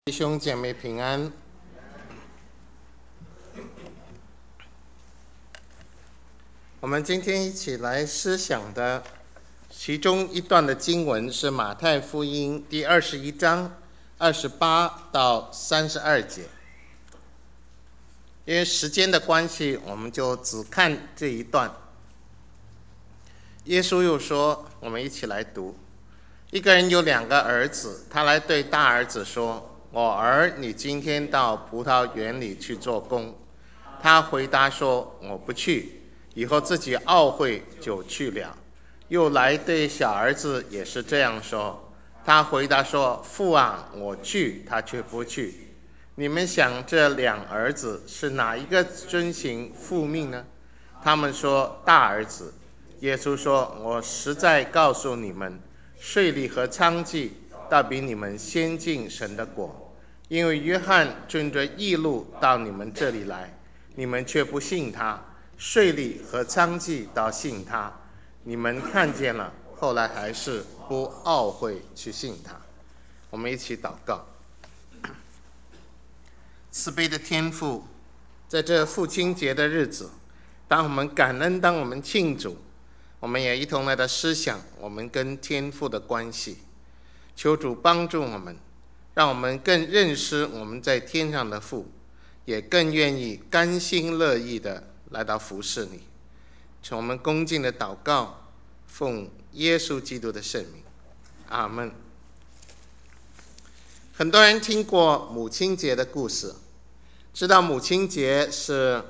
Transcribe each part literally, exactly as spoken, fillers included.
弟兄姐妹平安。我们今天一起来思想的其中一段的经文是马太福音第二十一章二十八到三十二节。因为时间的关系，我们就只看这一段。耶稣又说，我们一起来读：一个人有两个儿子，他来对大儿子说，我儿，你今天到葡萄园里去做工。他回答说，我不去，以后自己懊悔就去了。又来对小儿子也是这样说，他回答说，父啊，我去，他却不去。你们想这两儿子是哪一个遵行父命呢？他们说大儿子。耶稣说，我实在告诉你们，税吏和娼妓倒比你们先进神的国。因为约翰遵着义路到你们这里来，你们却不信他；税吏和娼妓倒信他，你们看见了，后来还是不懊悔去信他。我们一起祷告。慈悲的天父，在这父亲节的日子，当我们感恩，当我们庆祝，我们也一同来的思想我们跟天父的关系。求主帮助我们，让我们更认识我们在天上的父，也更愿意甘心乐意的来到服侍你。求我们恭敬的祷告，奉耶稣基督的圣名，阿们。很多人听过母亲节的故事，知道母亲节是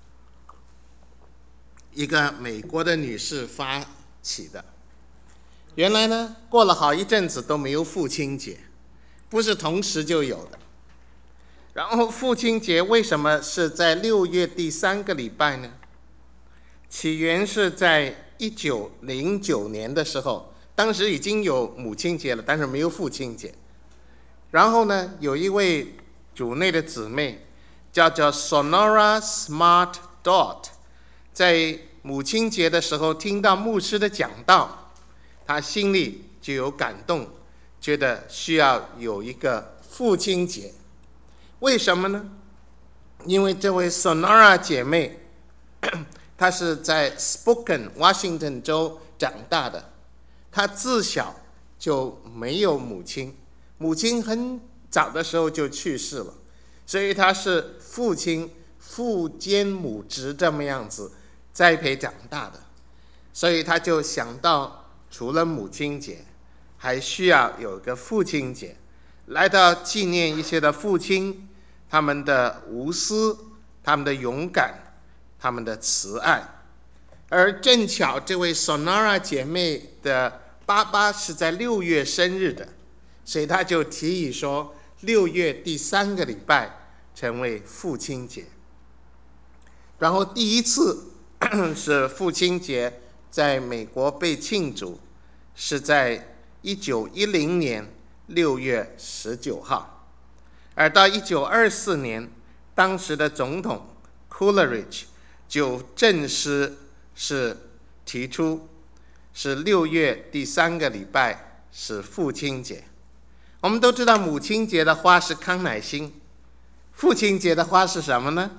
一个美国的女士发起的。原来呢，过了好一阵子都没有父亲节，不是同时就有的。然后父亲节为什么是在六月第三个礼拜呢？起源是在一九零九年的时候，当时已经有母亲节了，但是没有父亲节。然后呢，有一位主内的姊妹叫做 Sonora Smart Dot， 在母亲节的时候听到牧师的讲道，她心里就有感动，觉得需要有一个父亲节。为什么呢？因为这位 Sonora 姐妹她是在 Spokane Washington 州长大的，她自小就没有母亲，母亲很早的时候就去世了，所以她是父亲父兼母职这么样子栽培长大的。所以她就想到，除了母亲节，还需要有个父亲节，来到纪念一些的父亲，他们的无私，他们的勇敢，他们的慈爱。而正巧这位 Sonora 姐妹的爸爸是在六月生日的，所以他就提议说，六月第三个礼拜成为父亲节。然后第一次是父亲节在美国被庆祝，是在一九一零年六月十九号。而到一九二四年，当时的总统 Coleridge 就正式是提出，是六月第三个礼拜是父亲节。我们都知道母亲节的花是康乃馨，父亲节的花是什么呢？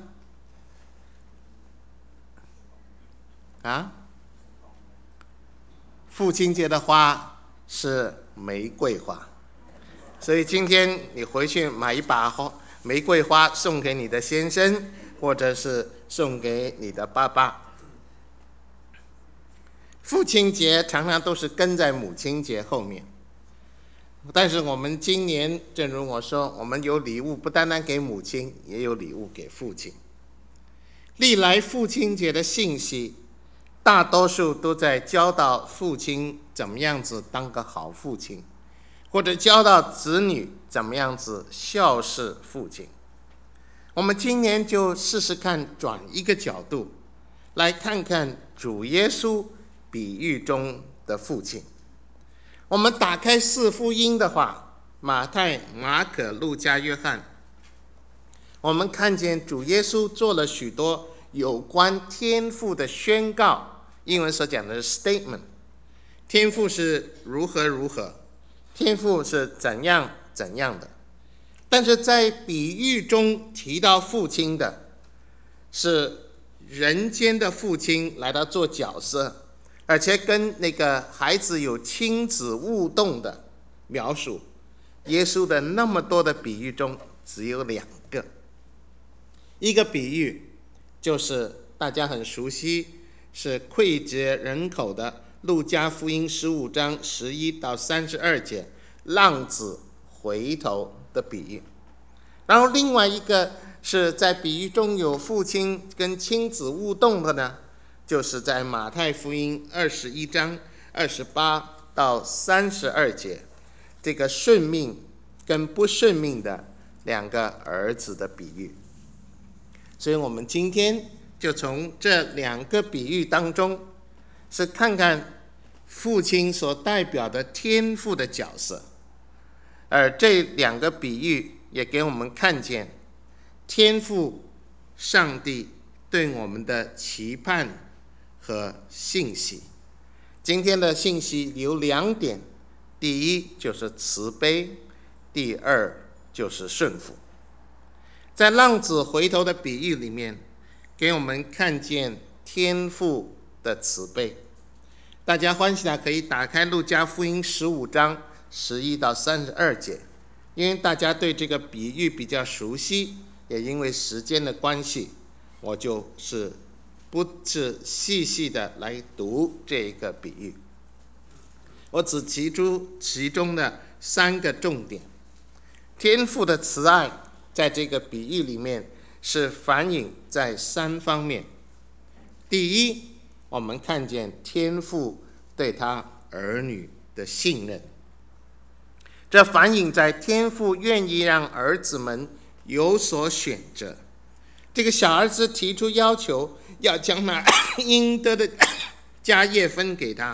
啊？父亲节的花是玫瑰花。所以今天你回去买一把花玫瑰花送给你的先生，或者是送给你的爸爸。父亲节常常都是跟在母亲节后面，但是我们今年正如我说，我们有礼物不单单给母亲，也有礼物给父亲。历来父亲节的信息大多数都在教导父亲怎么样子当个好父亲，或者教导子女怎么样子孝顺父亲。我们今年就试试看转一个角度，来看看主耶稣比喻中的父亲。我们打开四福音的话，马太、马可、路加、约翰，我们看见主耶稣做了许多有关天父的宣告，英文所讲的是 statement。天父是如何如何，天父是怎样怎样的。 但是在比喻中提到父亲的是人间的父亲来到做角色，而且跟那个孩子有亲子互动的描述。耶稣的那么多的比喻中只有两个，一个比喻就是大家很熟悉，是脍炙人口的路加福音十五章十一到三十二节浪子回头的比喻。然后另外一个是在比喻中有父亲跟亲子互动的呢，就是在马太福音二十一章二十八到三十二节，这个顺命跟不顺命的两个儿子的比喻。所以我们今天就从这两个比喻当中，是看看父亲所代表的天父的角色，而这两个比喻也给我们看见天父上帝对我们的期盼和信息。今天的信息有两点，第一就是慈悲，第二就是顺服。在浪子回头的比喻里面，给我们看见天父的慈悲。大家欢喜的可以打开路加福音十五章十一到三十二节，因为大家对这个比喻比较熟悉，也因为时间的关系，我就是不是细细的来读这一个比喻，我只提出其中的三个重点。天父的慈爱在这个比喻里面是反映在三方面。第一，我们看见天父对他儿女的信任，这反映在天父愿意让儿子们有所选择。这个小儿子提出要求，要将那应得的家业分给他。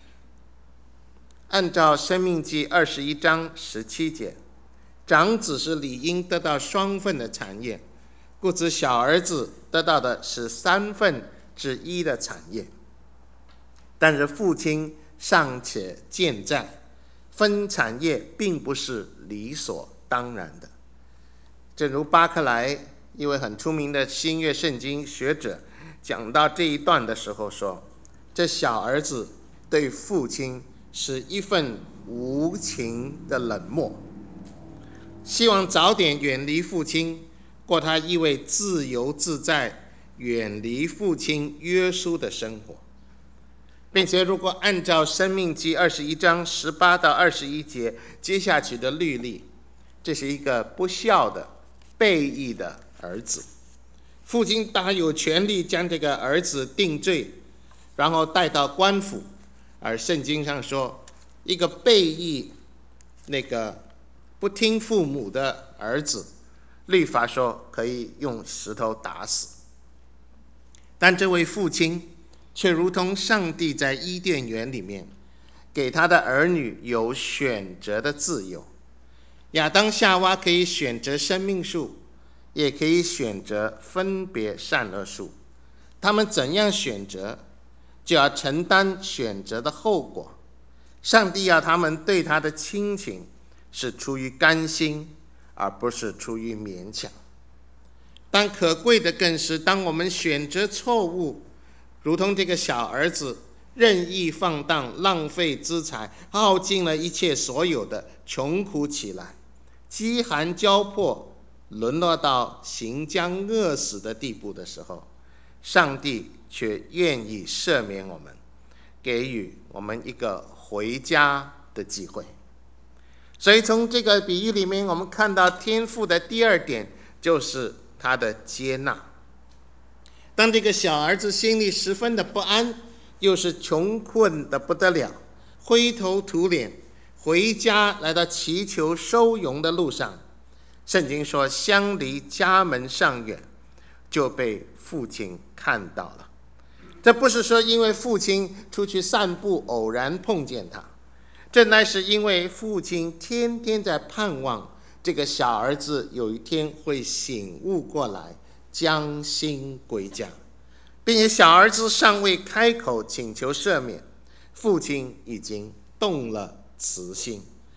按照申命记二十一章十七节，长子是理应得到双份的产业，故此小儿子得到的是三分之一的产业。但是父亲尚且健在，分产业并不是理所当然的。正如巴克莱一位很出名的新约圣经学者讲到这一段的时候说，这小儿子对父亲是一份无情的冷漠，希望早点远离父亲，过他意味自由自在、远离父亲约束的生活。并且如果按照申命记二十一章十八到二十一节接下去的律例，这是一个不孝的悖逆的儿子，父亲大有权利将这个儿子定罪，然后带到官府。而圣经上说，一个悖逆那个不听父母的儿子，律法说可以用石头打死。但这位父亲却如同上帝在伊甸园里面给他的儿女有选择的自由。亚当夏娃可以选择生命树，也可以选择分别善恶树，他们怎样选择，就要承担选择的后果。上帝要他们对他的亲情是出于甘心，而不是出于勉强。但可贵的更是，当我们选择错误，如同这个小儿子任意放荡、浪费资财、耗尽了一切所有的，穷苦起来，饥寒交迫，沦落到行将饿死的地步的时候，上帝却愿意赦免我们，给予我们一个回家的机会。所以从这个比喻里面，我们看到天父的第二点就是他的接纳。当这个小儿子心里十分的不安，又是穷困的不得了，灰头土脸回家来到祈求收容的路上，圣经说相离家门尚远，就被父亲看到了。这不是说因为父亲出去散步偶然碰见他，这乃是因为父亲天天在盼望这个小儿子有一天会醒悟过来，将心归家，并且小儿子尚未开口请求赦免，父亲已经动了慈心，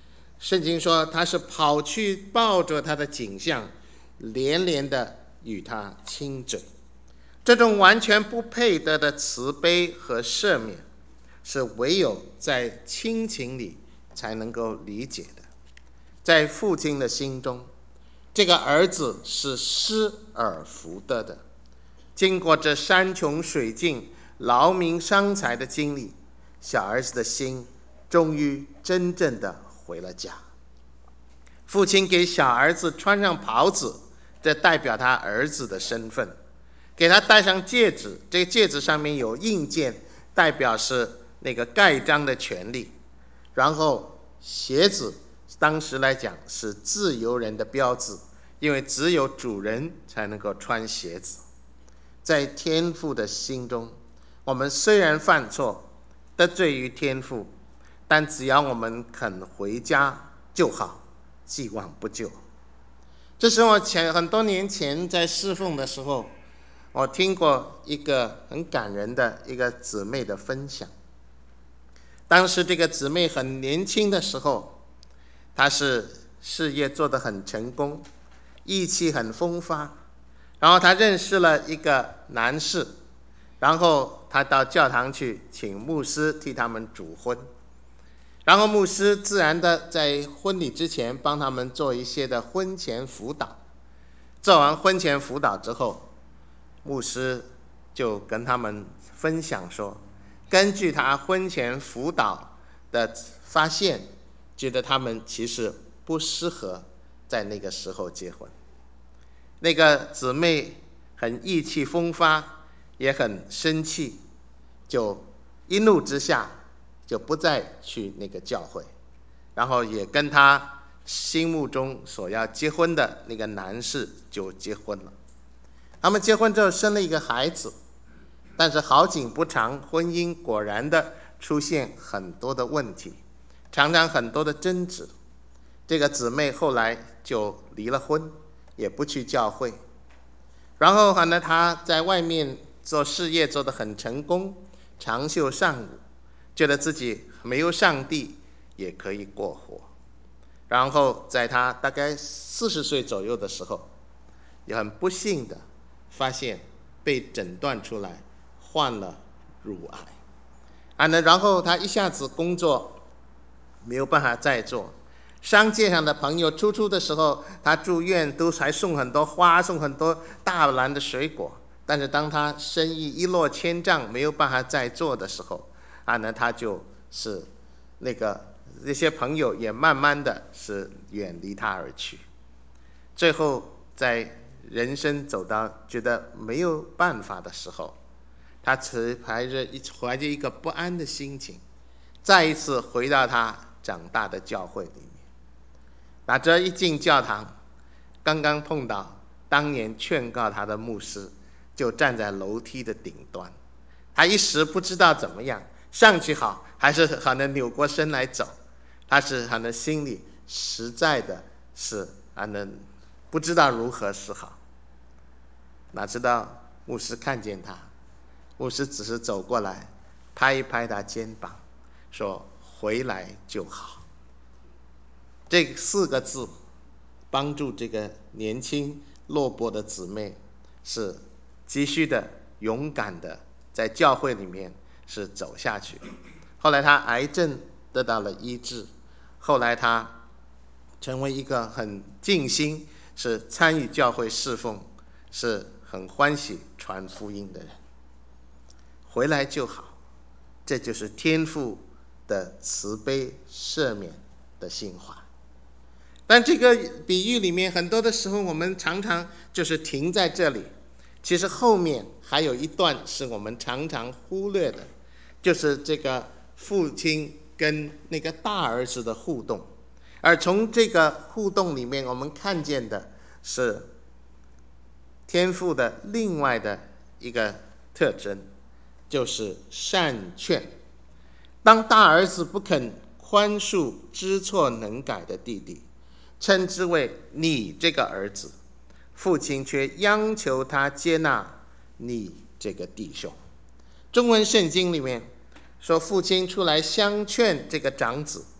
圣经说他是跑去抱着他的颈项，连连的与他亲嘴。这种完全不配得的慈悲和赦免，是唯有在亲情里才能够理解的。在父亲的心中，这个儿子是失而复得的。经过这山穷水尽、劳民伤财的经历，小儿子的心终于真正的回了家。父亲给小儿子穿上袍子，这代表他儿子的身份；给他戴上戒指，这个戒指上面有印鉴，代表是那个盖章的权利。然后鞋子当时来讲是自由人的标志，因为只有主人才能够穿鞋子。在天父的心中，我们虽然犯错得罪于天父，但只要我们肯回家就好，既往不咎。这是我前很多年前在侍奉的时候，我听过一个很感人的一个姊妹的分享。当时这个姊妹很年轻的时候，她是事业做得很成功，意气很风发，然后她认识了一个男士，然后她到教堂去请牧师替他们主婚，然后牧师自然的在婚礼之前帮他们做一些的婚前辅导。做完婚前辅导之后，牧师就跟他们分享说，根据他婚前辅导的发现，觉得他们其实不适合在那个时候结婚。那个姊妹很意气风发，也很生气，就一怒之下就不再去那个教会，然后也跟他心目中所要结婚的那个男士就结婚了。他们结婚之后生了一个孩子，但是好景不长，婚姻果然的出现很多的问题，常常很多的争执。这个姊妹后来就离了婚，也不去教会。然后呢，她在外面做事业做得很成功，长袖善舞，觉得自己没有上帝也可以过活。然后在她大概四十岁左右的时候，也很不幸的发现被诊断出来患了乳癌。啊，那然后她一下子工作没有办法再做，商界上的朋友初初的时候，他住院都还送很多花，送很多大篮的水果。但是当他生意一落千丈，没有办法再做的时候，啊，那他就是那个那些朋友也慢慢的是远离他而去。最后在人生走到觉得没有办法的时候，他持怀着一怀着一个不安的心情，再一次回到他长大的教会里面。那这一进教堂，刚刚碰到当年劝告他的牧师，就站在楼梯的顶端。他一时不知道怎么样，上去好还是可能扭过身来走。他是可能心里实在的是可能不知道如何是好。哪知道牧师看见他，牧师只是走过来拍一拍他肩膀，说回来就好。这四个字帮助这个年轻落魄的姊妹是继续的勇敢的在教会里面是走下去。后来她癌症得到了医治，后来她成为一个很尽心是参与教会侍奉，是很欢喜传福音的人。回来就好，这就是天父的慈悲赦免的心怀。但这个比喻里面很多的时候我们常常就是停在这里，其实后面还有一段是我们常常忽略的，就是这个父亲跟那个大儿子的互动。而从这个互动里面我们看见的是天父的另外的一个特征，就是善劝。当大儿子不肯宽恕知错能改的弟弟，称之为你这个儿子，父亲却央求他接纳你这个弟兄。中文圣经里面说，父亲出来相劝这个长子，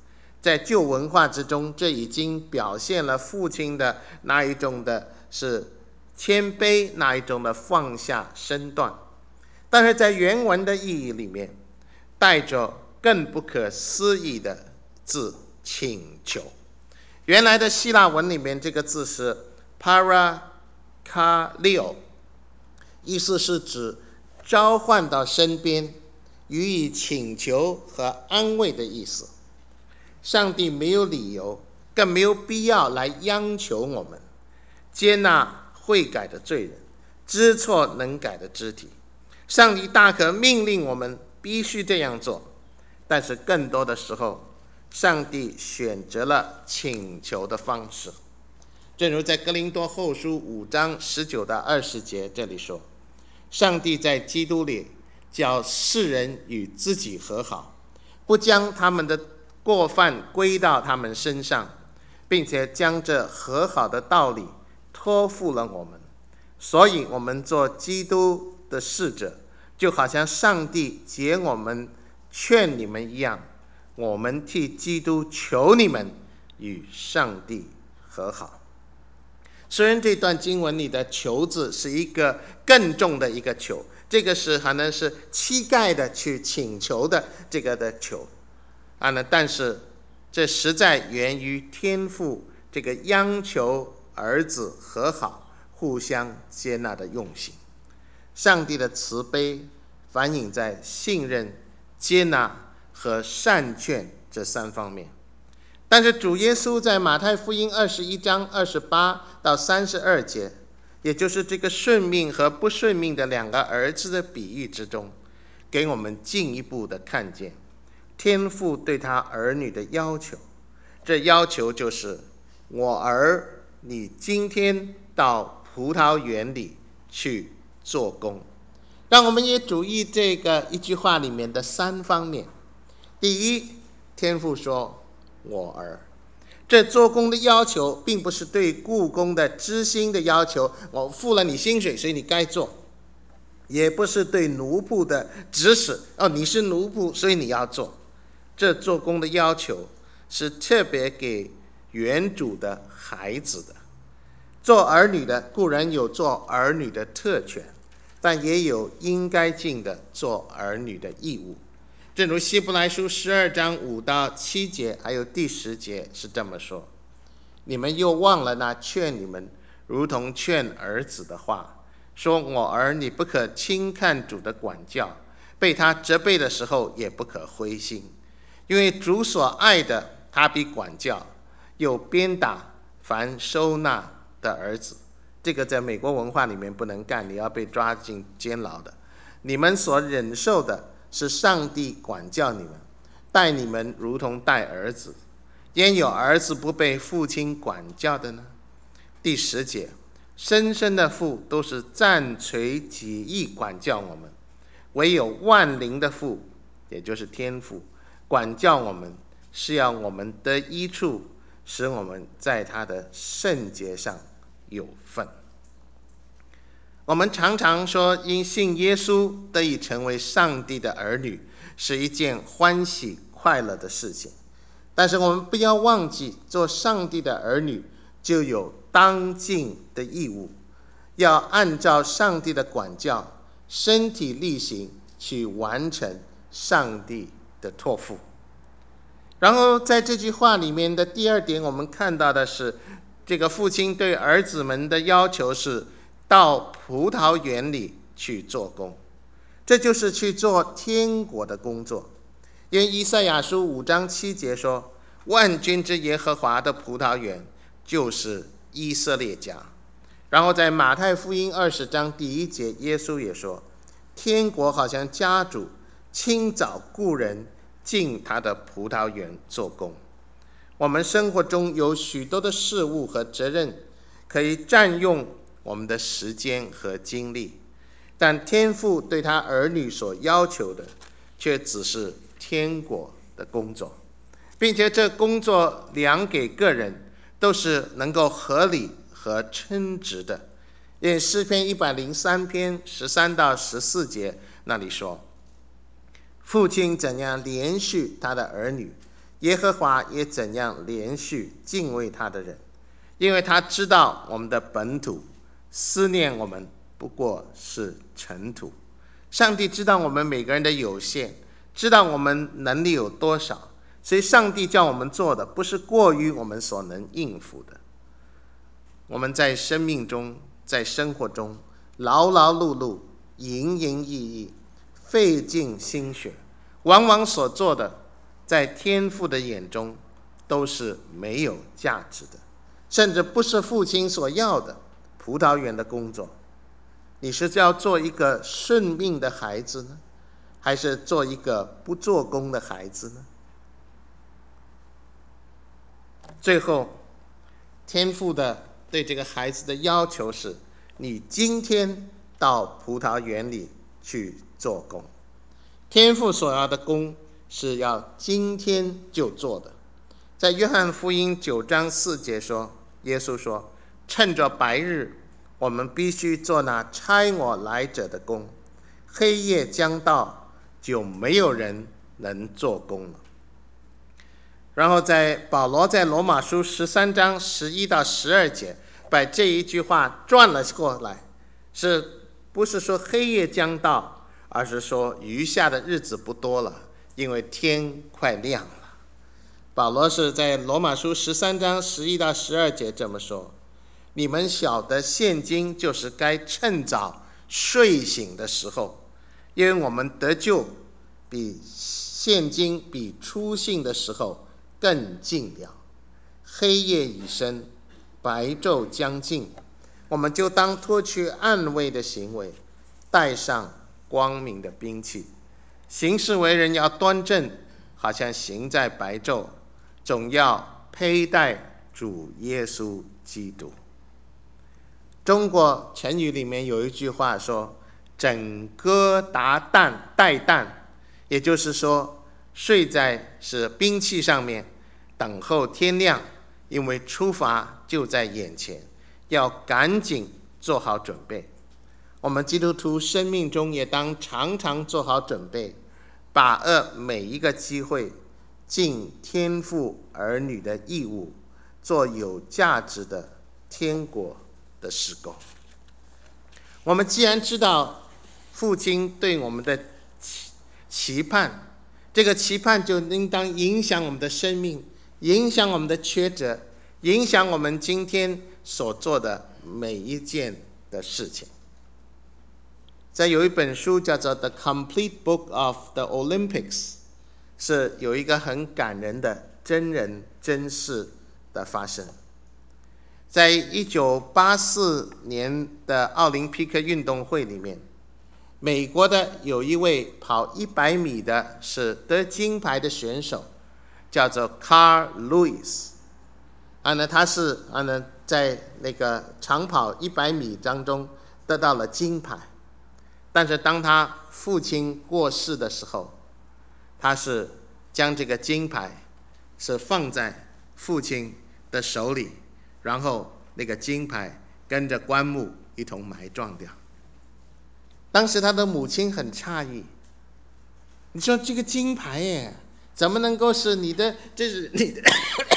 在旧文化之中，这已经表现了父亲的那一种的是谦卑，那一种的放下身段。但是在原文的意义里面，带着更不可思议的字请求。原来的希腊文里面这个字是 parakaleo， 意思是指召唤到身边，予以请求和安慰的意思。上帝没有理由，更没有必要来央求我们接纳悔改的罪人，知错能改的肢体。上帝大可命令我们必须这样做，但是更多的时候，上帝选择了请求的方式。正如在哥林多后书五章十九到二十节这里说，上帝在基督里叫世人与自己和好，不将他们的过犯归到他们身上，并且将这和好的道理托付了我们。所以我们做基督的使者，就好像上帝解我们劝你们一样，我们替基督求你们与上帝和好。虽然这段经文里的求字是一个更重的一个求，这个是可能是膝盖的去请求的这个的求啊，但是这实在源于天父这个央求儿子和好互相接纳的用心。上帝的慈悲反映在信任、接纳和善劝这三方面。但是主耶稣在马太福音二十一章二十八到三十二节，也就是这个顺命和不顺命的两个儿子的比喻之中，给我们进一步的看见天父对他儿女的要求。这要求就是：我儿，你今天到葡萄园里去做工。让我们也注意这个一句话里面的三方面。第一，天父说我儿，这做工的要求并不是对雇工的知心的要求，我付了你薪水所以你该做，也不是对奴仆的指使，哦，你是奴仆所以你要做。这做工的要求是特别给原主的孩子的。做儿女的固然有做儿女的特权，但也有应该尽的做儿女的义务。正如希伯来书十二章五到七节还有第十节是这么说：你们又忘了那劝你们如同劝儿子的话，说我儿，你不可轻看主的管教，被他责备的时候也不可灰心，因为主所爱的他必管教，又鞭打凡收纳的儿子。这个在美国文化里面不能干，你要被抓进监牢的。你们所忍受的是上帝管教你们，待你们如同待儿子。焉有儿子不被父亲管教的呢？第十节，生生的父都是暂垂己意管教我们，唯有万灵的父，也就是天父，管教我们，是要我们得益处，使我们在他的圣洁上有份。我们常常说，因信耶稣得以成为上帝的儿女，是一件欢喜快乐的事情。但是我们不要忘记，做上帝的儿女就有当尽的义务，要按照上帝的管教，身体力行去完成上帝的托付。然后在这句话里面的第二点，我们看到的是，这个父亲对儿子们的要求是到葡萄园里去做工，这就是去做天国的工作。因为以赛亚书五章七节说，万军之耶和华的葡萄园就是以色列家。然后在马太福音二十章第一节，耶稣也说，天国好像家主清早雇人进他的葡萄园做工。我们生活中有许多的事物和责任可以占用我们的时间和精力，但天父对他儿女所要求的却只是天国的工作，并且这工作量给个人都是能够合理和称职的。因为诗篇一百零三篇十三到十四节那里说，父亲怎样连续他的儿女， 耶和华也怎样连续敬畏他的人，因为他知道我们的本土，思念我们不过是尘土。上帝知道我们每个人的有限，知道我们能力有多少，所以上帝叫我们做的不是过于我们所能应付的。我们在生命中，在生活中劳劳碌碌，营营役役，费尽心血，往往所做的在天父的眼中都是没有价值的，甚至不是父亲所要的葡萄园的工作。你是要做一个顺命的孩子呢，还是做一个不做工的孩子呢？最后，天父的对这个孩子的要求是，你今天到葡萄园里去做工。天父所要的工是要今天就做的。在约翰福音九章四节说，耶稣说，趁着白日，我们必须做那差我来者的工，黑夜将到，就没有人能做工了。然后在保罗在罗马书十三章十一到十二节把这一句话转了过来，是不是说黑夜将到，而是说余下的日子不多了，因为天快亮了。保罗是在罗马书十三章十一到十二节这么说，你们晓得现今就是该趁早睡醒的时候，因为我们得救比现今比初信的时候更近了。黑夜已深，白昼将近，我们就当脱去暗昧的行为，带上光明的兵器，行事为人要端正，好像行在白昼，总要佩戴主耶稣基督。中国成语里面有一句话说，枕戈达旦待旦，也就是说睡在是兵器上面，等候天亮，因为出发就在眼前，要赶紧做好准备。我们基督徒生命中也当常常做好准备，把握每一个机会，尽天父儿女的义务，做有价值的天国的事工。我们既然知道父亲对我们的期盼，这个期盼就应当影响我们的生命，影响我们的抉择，影响我们今天所做的每一件的事情。在有一本书叫做《The Complete Book of the Olympics》，是有一个很感人的真人真事的发生。在一九八四年的奥林匹克运动会里面，美国的有一位跑一百米的是得金牌的选手，叫做 Carl Lewis。啊呢，他是啊呢在那个长跑一百米当中得到了金牌。但是当他父亲过世的时候，他是将这个金牌是放在父亲的手里，然后那个金牌跟着棺木一同埋葬掉。当时他的母亲很诧异，你说这个金牌耶，怎么能够是你的，这是你的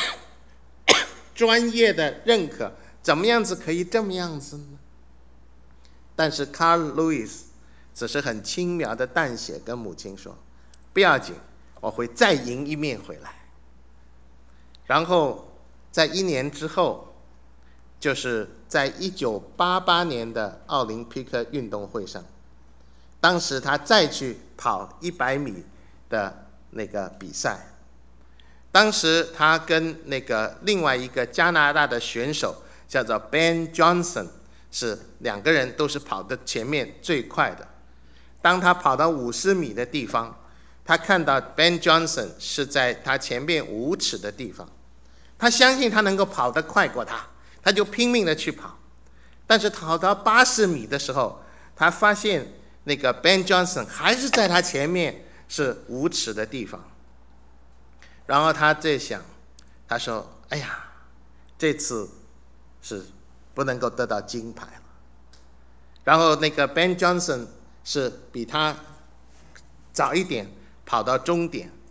专业的认可，怎么样子可以这么样子呢？但是 Carl Lewis 只是很轻描的淡写跟母亲说，不要紧，我会再赢一面回来。然后在一年之后，就是在一九八八年的奥林匹克运动会上，当时他再去跑一百米的那个比赛，当时他跟那个另外一个加拿大的选手叫做 Ben Johnson， 是两个人都是跑得前面最快的。当他跑到五十米的地方，他看到 Ben Johnson 是在他前面五尺的地方，他相信他能够跑得快过他，他就拼命的去跑。但是跑到八十米的时候，他发现那个 Ben Johnson 还是在他前面是五尺的地方。然后他在想，他说，哎呀，这次是不能够得到金牌了。然后那个 Ben Johnson 是比他早一点跑到终点，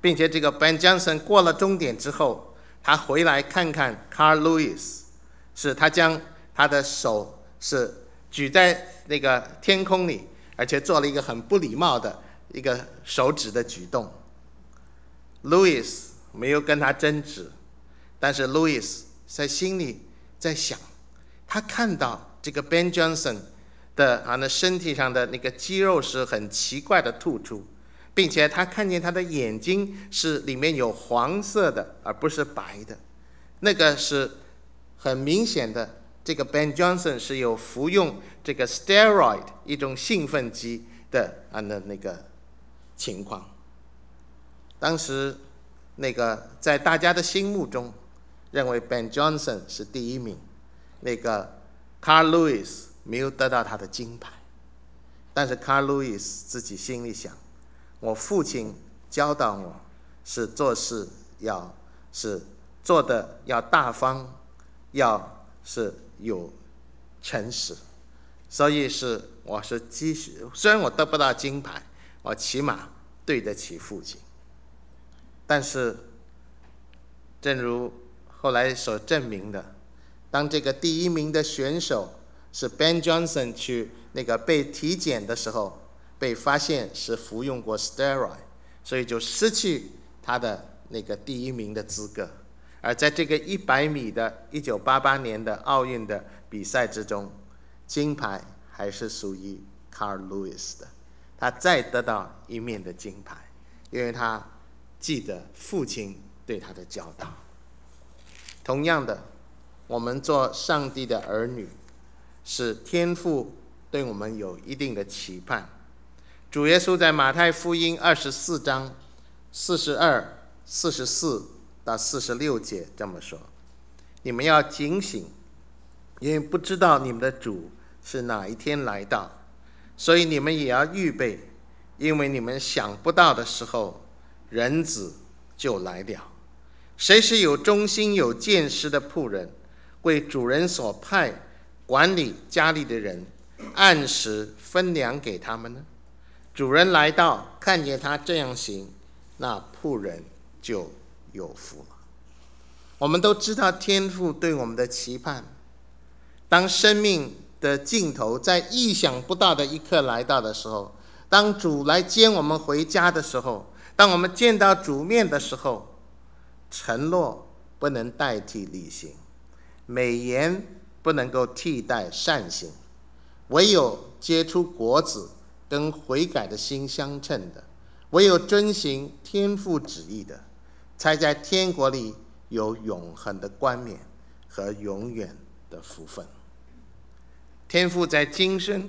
并且这个 Ben Johnson 过了终点之后，他回来看看 Carl Lewis， 是他将他的手是举在那个天空里，而且做了一个很不礼貌的一个手指的举动。Lewis 没有跟他争执，但是 Lewis 在心里在想，他看到这个 Ben Johnson 的啊那身体上的那个肌肉是很奇怪的突出，并且他看见他的眼睛是里面有黄色的，而不是白的，那个是很明显的。这个 Ben Johnson 是有服用这个 steroid 一种兴奋剂的啊那那个情况。当时那个在大家的心目中，认为 Ben Johnson 是第一名，那个 Carl Lewis 没有得到他的金牌。但是 Carl Lewis 自己心里想，我父亲教导我是做事要是做的要大方，要是有诚实，所以是我是继续，虽然我得不到金牌，我起码对得起父亲。但是正如后来所证明的，当这个第一名的选手是 Ben Johnson 去那个被体检的时候，被发现是服用过 steroid， 所以就失去他的那个第一名的资格。而在这个一百米的一九八八年的奥运的比赛之中，金牌还是属于 Carl Lewis 的，他再得到一面的金牌，因为他记得父亲对他的教导。同样的，我们做上帝的儿女，是天父对我们有一定的期盼。主耶稣在马太福音二十四章四十二、四十四到四十六节这么说：你们要警醒，因为不知道你们的主是哪一天来到，所以你们也要预备，因为你们想不到的时候，人子就来了。谁是有忠心有见识的仆人，为主人所派管理家里的人，按时分粮给他们呢？主人来到，看见他这样行，那仆人就有福了。我们都知道天父对我们的期盼，当生命的尽头在意想不到的一刻来到的时候，当主来接我们回家的时候，当我们见到主面的时候，承诺不能代替履行，美言不能够替代善行，唯有结出果子跟悔改的心相称的，唯有遵行天父旨意的，才在天国里有永恒的冠冕和永远的福分。天父在今生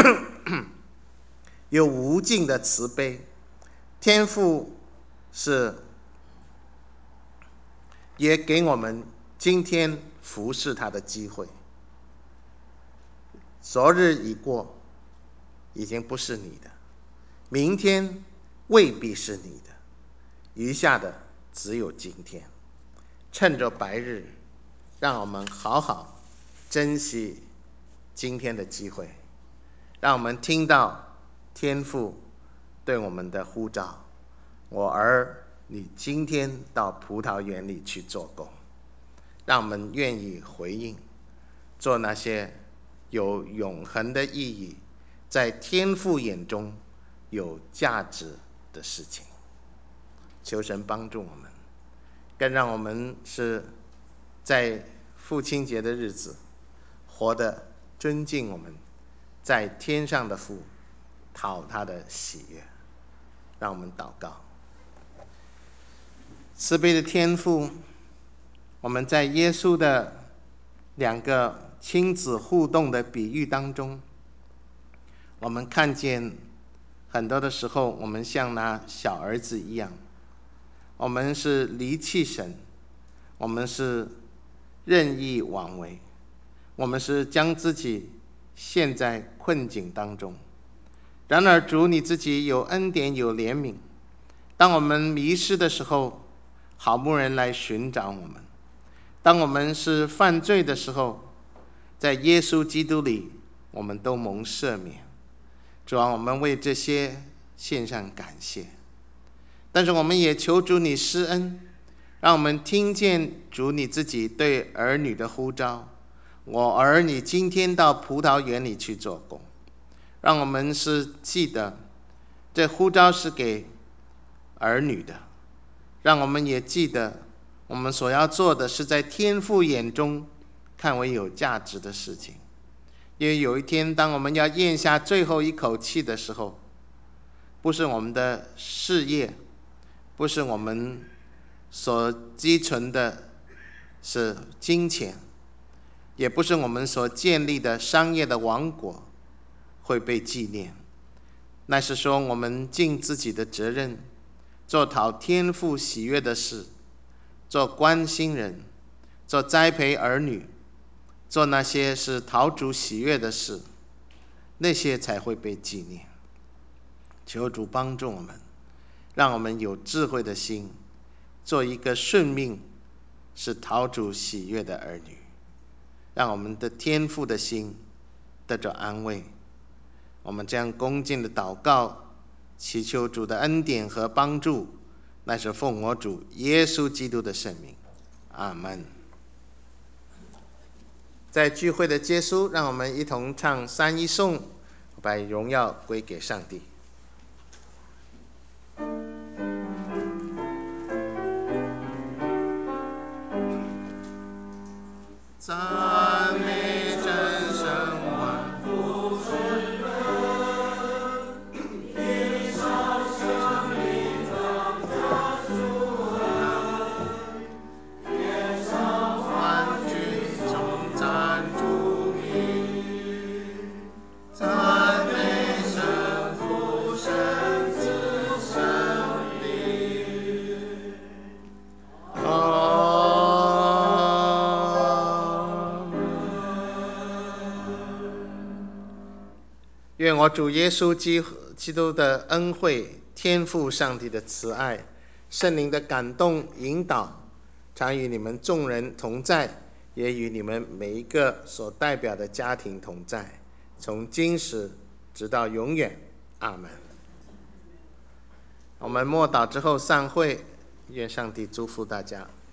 有无尽的慈悲，天父是也给我们今天服侍他的机会。昨日已过，已经不是你的，明天未必是你的，余下的只有今天。趁着白日，让我们好好珍惜今天的机会，让我们听到天父对我们的呼召：我儿，你今天到葡萄园里去做工。让我们愿意回应，做那些有永恒的意义，在天父眼中有价值的事情。求神帮助我们，更让我们是在父亲节的日子活得尊敬我们在天上的父，讨他的喜悦。让我们祷告。慈悲的天父，我们在耶稣的两个亲子互动的比喻当中，我们看见很多的时候，我们像那小儿子一样，我们是离弃神，我们是任意妄为，我们是将自己陷在困境当中。然而主，你自己有恩典有怜悯，当我们迷失的时候，好牧人来寻找我们；当我们是犯罪的时候，在耶稣基督里我们都蒙赦免。主啊，我们为这些献上感谢。 但是我们也求主你施恩，让我们听见主你自己对儿女的呼召。我儿女今天到葡萄园里去做工，让我们是记得这呼召是给儿女的，让我们也记得我们所要做的是在天父眼中看为有价值的事情。因为有一天当我们要咽下最后一口气的时候，不是我们的事业，不是我们所积存的是金钱，也不是我们所建立的商业的王国会被纪念，乃是说我们尽自己的责任，做讨天父喜悦的事，做关心人，做栽培儿女，做那些是讨主喜悦的事，那些才会被纪念。求主帮助我们，让我们有智慧的心，做一个顺命是讨主喜悦的儿女，让我们的天父的心得着安慰。我们这样恭敬的祷告，祈求主的恩典和帮助，乃是奉我主耶稣基督的圣名，阿们。在聚会的结束，让我们一同唱三一颂，把荣耀归给上帝。赞美真神万福之人，地上生命当家属人，天上万军颂赞主名，赞美神父神子圣灵。哦，愿我主耶稣基督的恩惠、天父上帝的慈爱、圣灵的感动引导，常与你们众人同在，也与你们每一个所代表的家庭同在，从今时直到永远，阿们。我们默祷之后散会，愿上帝祝福大家。